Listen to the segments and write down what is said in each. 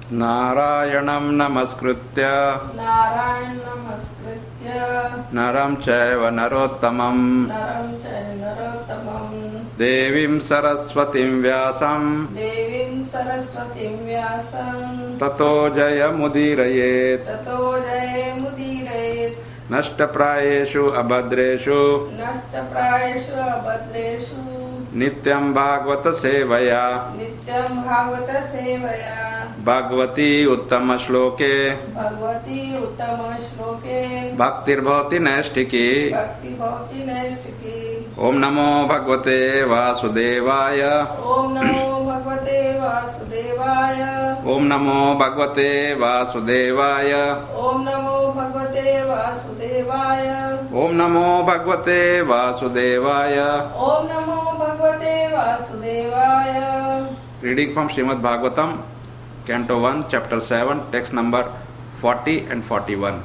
नारायणं नमस्कृत्य नरं चैव नरोत्तमं देवीं सरस्वतीं व्यासं ततो जयमुदीरयेत् नष्टप्रायेषु अभद्रेषु नित्यं भागवत सेवया भगवती उत्तम श्लोके भक्तिर्भवति नैष्ठिकी ओम नमो भगवते वासुदेवाय ओम नमो भगवते वासुदेवाय ओम नमो भगवते वासुदेवाय ओम नमो भगवते वासुदेवाय ओम नमो भगवते वासुदेवाय ओम नमो भगवते वासुदेवाय Reading from Srimad Bhagavatam, Canto 1, Chapter 7, text number 40 and 41.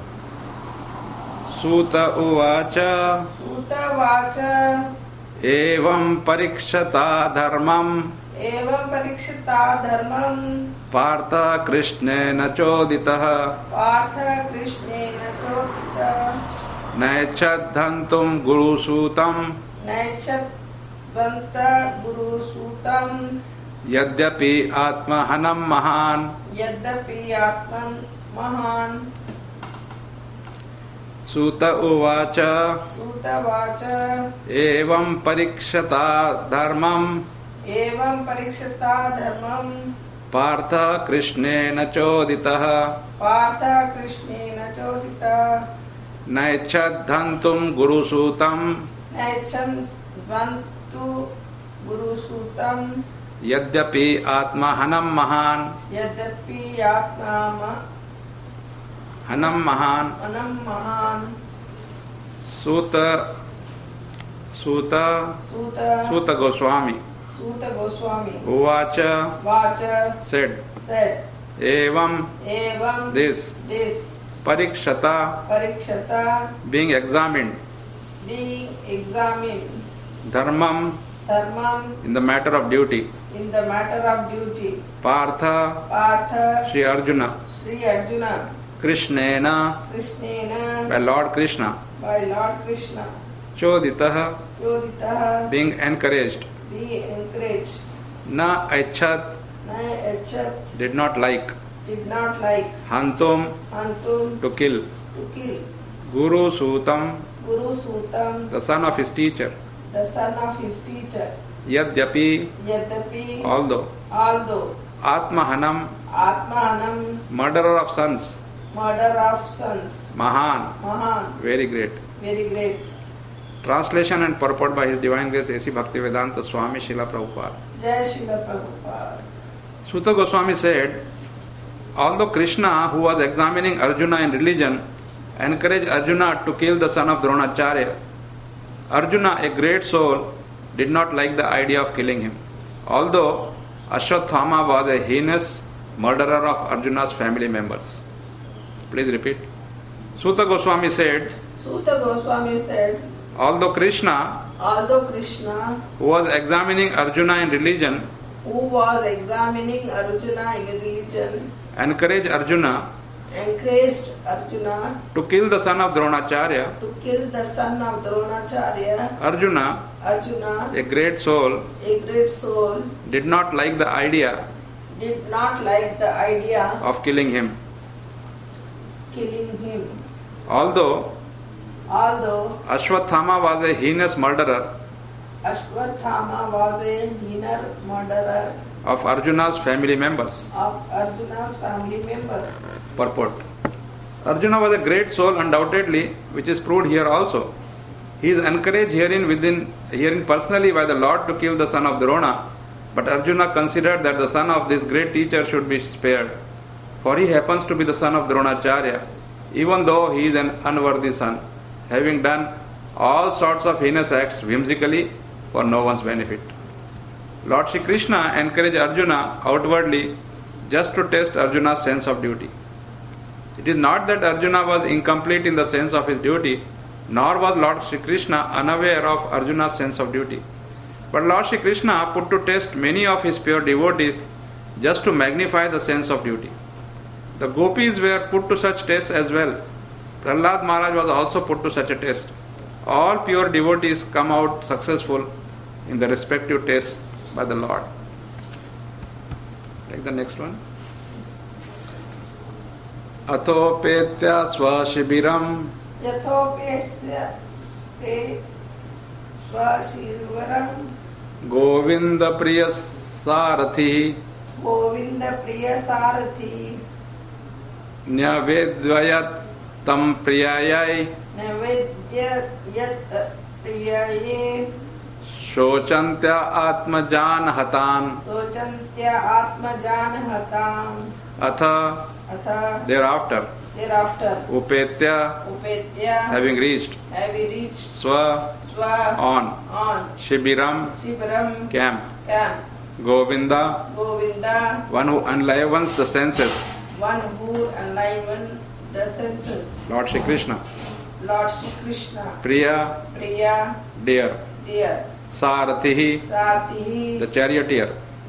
Suta uvacha evam parikshata dharmam partha krishnena choditah naichadhantum guru sutam यद्यपि आत्महनं महान् सूत उवाच एवं परीक्षता धर्मम् पार्थ कृष्णेन चोदितः नैच्छद्धन्तुं गुरुसूतं यद्यपि आत्महनं महान् हनं महान् सूत गोस्वामी उवाच said evam this parikshata being examined dharmam in the matter of duty Partha Sri Arjuna Krishnena by Lord Krishna Choditah being encouraged Na Aichat did not like Hantum to kill Guru Sutam the son of his teacher Yadyapi although Atmahanam murderer of sons Mahan very great Translation and purport by His Divine Grace A.C. Bhaktivedanta Swami Srila Prabhupada. Jai Srila Prabhupada. Suta Goswami said, although Krishna, who was examining Arjuna in religion, encouraged Arjuna to kill the son of Dronacharya, Arjuna, a great soul, did not like the idea of killing him. Although Ashwathama was a heinous murderer of Arjuna's family members. Please repeat. Suta Goswami said, although Krishna, who was examining Arjuna in religion, encouraged Arjuna to kill the son of Dronacharya, Arjuna, a great soul, did not like the idea of killing him. Although Ashwathama was a heinous murderer of Arjuna's family members. Purport. Arjuna was a great soul undoubtedly, which is proved here also. He is encouraged herein personally by the Lord to kill the son of Drona, but Arjuna considered that the son of this great teacher should be spared, for he happens to be the son of Dronacharya, even though he is an unworthy son, having done all sorts of heinous acts whimsically for no one's benefit. Lord Shri Krishna encouraged Arjuna outwardly just to test Arjuna's sense of duty. It is not that Arjuna was incomplete in the sense of his duty, nor was Lord Shri Krishna unaware of Arjuna's sense of duty. But Lord Shri Krishna put to test many of his pure devotees just to magnify the sense of duty. The gopis were put to such tests as well. Prahlad Maharaj was also put to such a test. All pure devotees come out successful in the respective tests by the Lord. Take the next one. Athopetya swashibiram Yathopesya swashivaram Govinda priya sarathi Govinda priya sarathi Nyavedvayat tam priyayai Navedya yat priyaye Shochantya atmajan hatan Sochantya atmajan hatam Atha thereafter Upetya having reached Swa on Shibiram camp Govinda one who enlivens the senses Lord Shri Krishna Priya dear Saratihi the charioteer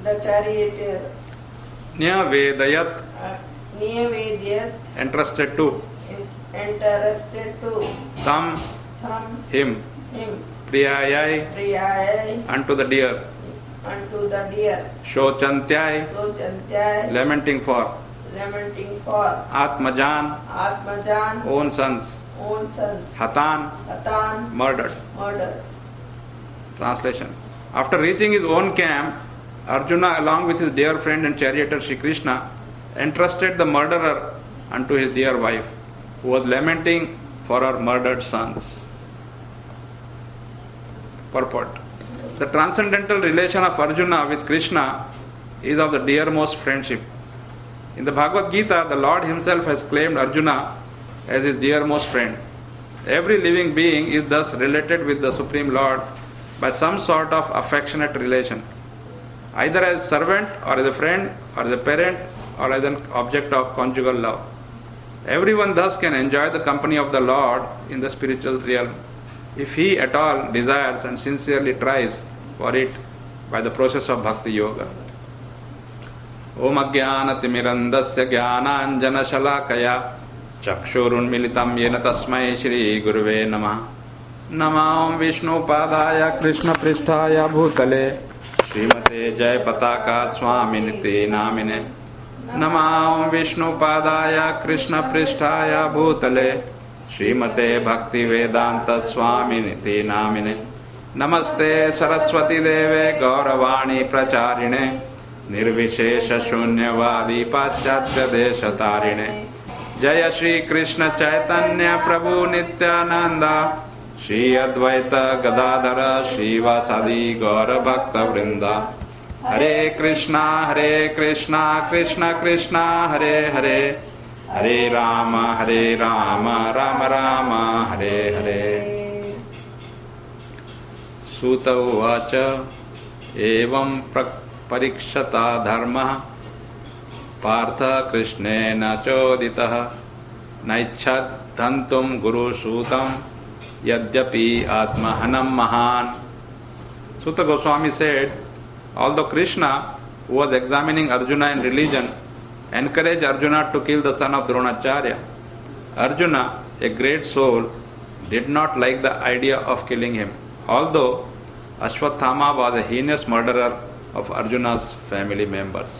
Nyavedayat entrusted to Tam him Priyayai unto the deer Shochanthyai lamenting for Atmajan own sons Hatan murdered. Translation. After reaching his own camp, Arjuna along with his dear friend and charioteer Shri Krishna entrusted the murderer unto his dear wife, who was lamenting for her murdered sons. Purport. The transcendental relation of Arjuna with Krishna is of the dearmost friendship. In the Bhagavad Gita, the Lord himself has claimed Arjuna as his dearmost friend. Every living being is thus related with the Supreme Lord by some sort of affectionate relation, either as servant or as a friend or as a parent or as an object of conjugal love. Everyone thus can enjoy the company of the Lord in the spiritual realm, if he at all desires and sincerely tries for it by the process of Bhakti Yoga. Om Ajnanatimirandasya Jnananjana Shalakaya Chakshurunmilitam Yena Tasmai Shri Guruve Namah Namah Vishnu Padaya Krishna Pristhaya Bhutale Srimate Jai Pataka Swaminiti Namine Namah Vishnu Padaya Krishna Pristhaya Bhutale Srimate Bhakti Vedanta Swaminiti Namine Namaste Saraswati Deve Gauravani Pracharine Nirvishesha Shunyavadi Paschatya Deshatarine Jaya Shri Krishna Chaitanya Prabhu Nityananda Shri Advaita Gadadhara Shri Vasadi Gaura Bhakta Vrinda Hare Krishna Krishna Krishna Hare Hare Hare Rama Rama Rama Hare Hare Suta Uvacha Evam Parikshata Dharma Partha Krishnena Choditah Naichad Dhantum Guru Sutam Yadyapi Atmahanam Mahan. Suta Goswami said, although Krishna, who was examining Arjuna in religion, encouraged Arjuna to kill the son of Dronacharya, Arjuna, a great soul, did not like the idea of killing him, although Ashwathama was a heinous murderer of Arjuna's family members.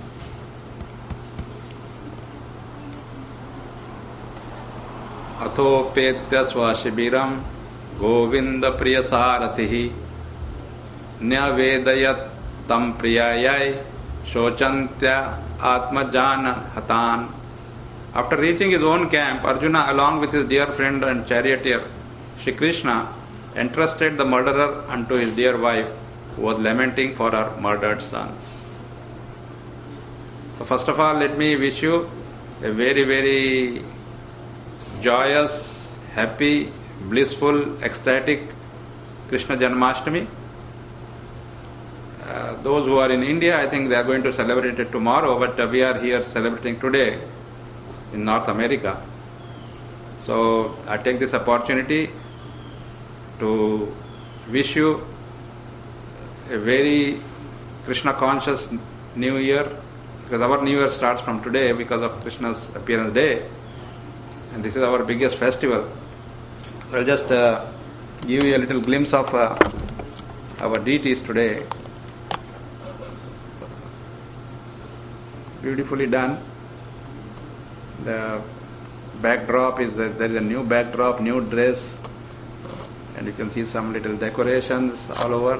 Athopetya swashibiram Govinda priya saratihi Nyavedayat tam priyayai Shochantya atmajana hatan. After reaching his own camp, Arjuna along with his dear friend and charioteer Shri Krishna entrusted the murderer unto his dear wife, who was lamenting for her murdered sons. So first of all, let me wish you a very, very joyous, happy, blissful, ecstatic Krishna Janmashtami. Those who are in India, I think they are going to celebrate it tomorrow, but we are here celebrating today in North America. So I take this opportunity to wish you a very Krishna conscious New Year, Because our New Year starts from today because of Krishna's appearance day. And this is our biggest festival. So I'll just give you a little glimpse of our deities today. Beautifully done. The backdrop is there is a new backdrop, new dress, and you can see some little decorations all over.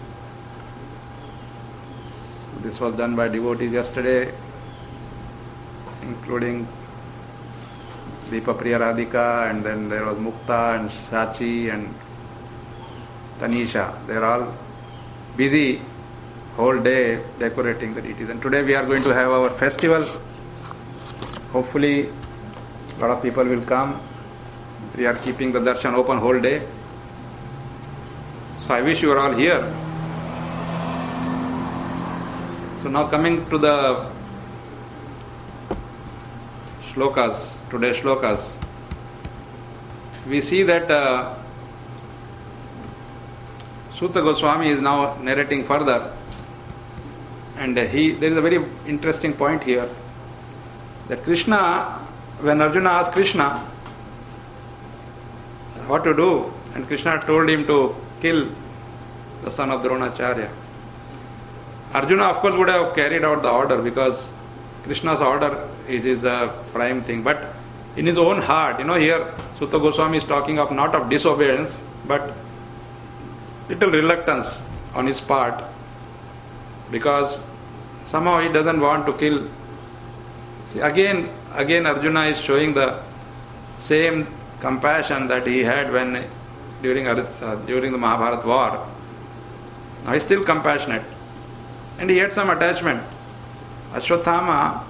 So this was done by devotees yesterday, including Deepa Priya Radhika, and then there was Mukta and Shachi and Tanisha. They are all busy whole day decorating the deities. And today we are going to have our festival. Hopefully a lot of people will come. We are keeping the darshan open whole day. So I wish you are all here. So now coming to the shlokas, today's shlokas, we see that Suta Goswami is now narrating further, and there is a very interesting point here, that Krishna, when Arjuna asked Krishna what to do, and Krishna told him to kill the son of Dronacharya, Arjuna of course would have carried out the order, because Krishna's order is his prime thing. But in his own heart, here Suta Goswami is talking of not of disobedience, but little reluctance on his part, because somehow he doesn't want to kill. See, again Arjuna is showing the same compassion that he had when during the Mahabharata war. Now he is still compassionate, and he had some attachment. Ashwathama,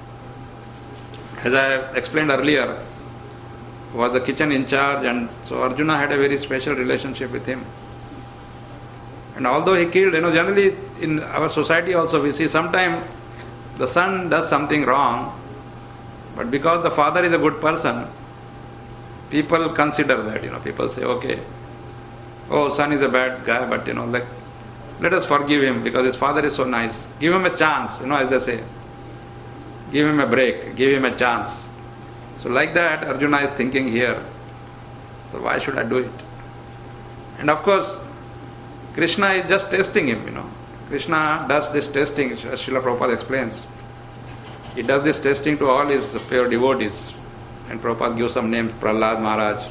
as I explained earlier, was the kitchen in charge, and so Arjuna had a very special relationship with him. And although he killed, generally in our society also we see sometimes the son does something wrong, but because the father is a good person, people consider that, people say, okay, oh, son is a bad guy, but let us forgive him because his father is so nice. Give him a chance, as they say. Give him a break, give him a chance. So like that, Arjuna is thinking here, so why should I do it? And of course, Krishna is just testing him, Krishna does this testing, as Srila Prabhupada explains. He does this testing to all his pure devotees. And Prabhupada gives some names, Prahlad Maharaj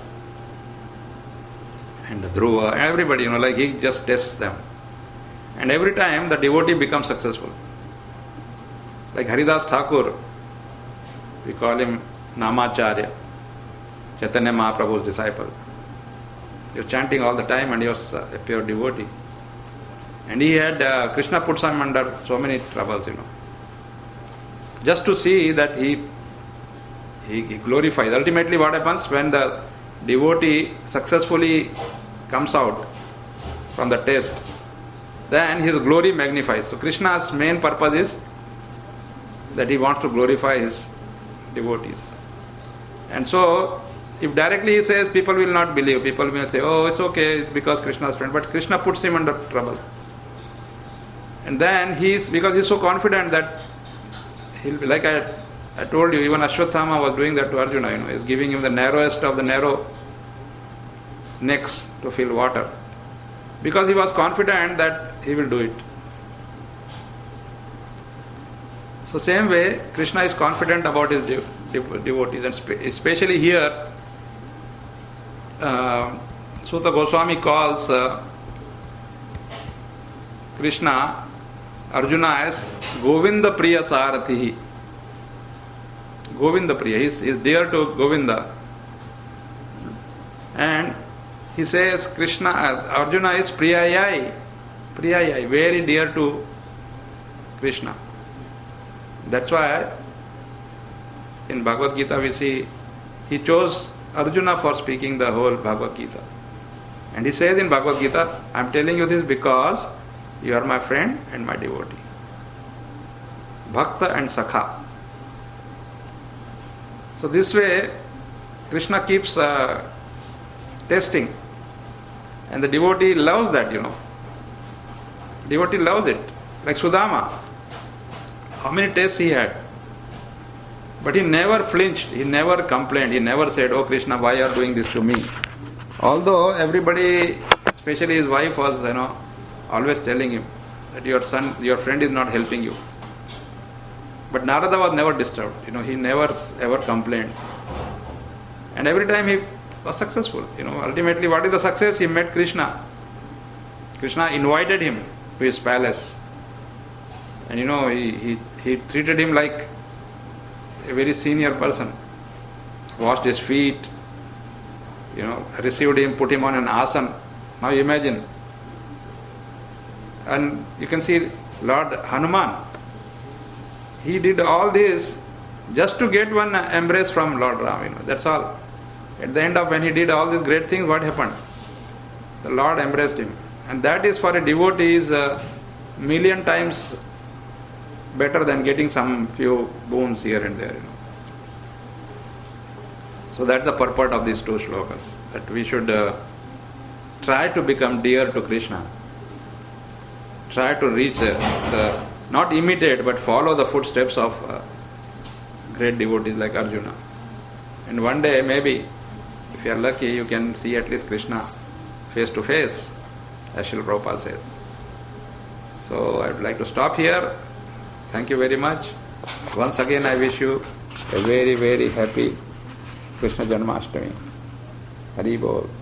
and Dhruva, and everybody, like he just tests them. And every time the devotee becomes successful. Like Haridas Thakur, we call him Namacharya, Chaitanya Mahaprabhu's disciple. He was chanting all the time, and he was a pure devotee. And he had, Krishna puts him under so many troubles, just to see that he glorifies. Ultimately what happens when the devotee successfully comes out from the test, then his glory magnifies. So Krishna's main purpose is that he wants to glorify his devotees. And so if directly he says, people will not believe. People will say, oh, it's okay, it's because Krishna's friend. But Krishna puts him under trouble. And then because he's so confident that he'll be, like I told you, even Ashwathama was doing that to Arjuna, he's giving him the narrowest of the narrow necks to fill water. Because he was confident that he will do it. So same way, Krishna is confident about his devotees, and especially here, Suta Goswami calls Krishna, Arjuna as Govinda Priya Saratihi. Govinda Priya, he is dear to Govinda. And he says Arjuna is Priyayai, very dear to Krishna. That's why in Bhagavad Gita we see he chose Arjuna for speaking the whole Bhagavad Gita. And he says in Bhagavad Gita, I am telling you this because you are my friend and my devotee. Bhakta and Sakha. So this way Krishna keeps testing, and the devotee loves that, Devotee loves it. Like Sudama. how many tests he had. But he never flinched, he never complained, he never said, "Oh Krishna, why you are doing this to me?" Although everybody, especially his wife, was always telling him that your friend is not helping you. But Narada was never disturbed, he never ever complained. And every time he was successful. Ultimately, what is the success? He met Krishna. Krishna invited him to his palace. And he treated him like a very senior person. Washed his feet, received him, put him on an asana. Now imagine. And you can see Lord Hanuman. He did all this just to get one embrace from Lord Ram. That's all. At the end of when he did all these great things, what happened? The Lord embraced him. And that is for a devotee is a million times better than getting some few boons here and there. So that's the purport of these two shlokas. That we should try to become dear to Krishna. Try to reach not imitate but follow the footsteps of great devotees like Arjuna. And one day maybe, if you are lucky, you can see at least Krishna face to face, as Srila Prabhupada said. So I would like to stop here. Thank you very much. Once again I wish you a very, very happy Krishna Janmashtami. Hari Bol.